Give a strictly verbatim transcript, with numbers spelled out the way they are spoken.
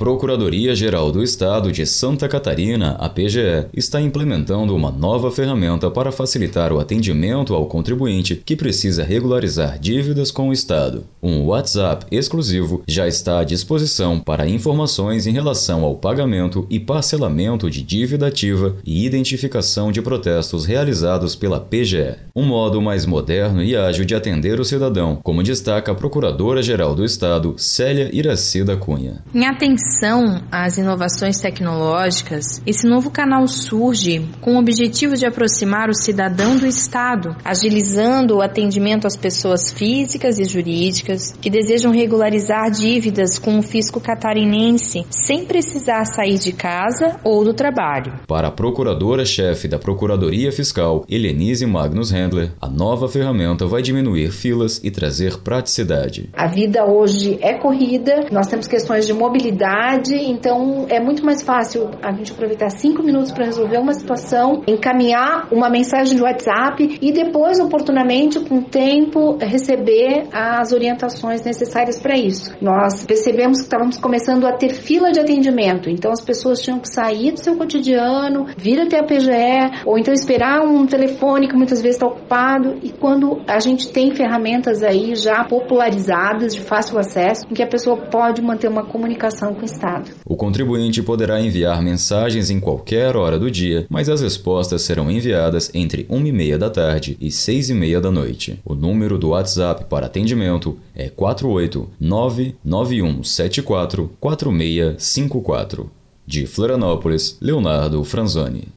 Procuradoria-Geral do Estado de Santa Catarina, a P G E, está implementando uma nova ferramenta para facilitar o atendimento ao contribuinte que precisa regularizar dívidas com o Estado. Um WhatsApp exclusivo já está à disposição para informações em relação ao pagamento e parcelamento de dívida ativa e identificação de protestos realizados pela P G E. Um modo mais moderno e ágil de atender o cidadão, como destaca a Procuradora-Geral do Estado, Célia Iracida Cunha. Em atenção às inovações tecnológicas, esse novo canal surge com o objetivo de aproximar o cidadão do Estado, agilizando o atendimento às pessoas físicas e jurídicas que desejam regularizar dívidas com o fisco catarinense sem precisar sair de casa ou do trabalho. Para a Procuradora-Chefe da Procuradoria Fiscal, Helenise Magnus Handler, a nova ferramenta vai diminuir filas e trazer praticidade. A vida hoje é corrida, nós temos questões de mobilidade, então é muito mais fácil a gente aproveitar cinco minutos para resolver uma situação, encaminhar uma mensagem de WhatsApp e depois, oportunamente, com o tempo, receber as orientações necessárias para isso. Nós percebemos que estávamos começando a ter fila de atendimento, então as pessoas tinham que sair do seu cotidiano, vir até a P G E, ou então esperar um telefone que muitas vezes está ocupado, e quando a gente tem ferramentas aí já popularizadas, de fácil acesso, em que a pessoa pode manter uma comunicação com o Estado. O contribuinte poderá enviar mensagens em qualquer hora do dia, mas as respostas serão enviadas entre uma e meia da tarde e seis e meia da noite. O número do WhatsApp para atendimento é quatro oito nove nove um sete quatro quatro seis cinco quatro. De Florianópolis, Leonardo Franzoni.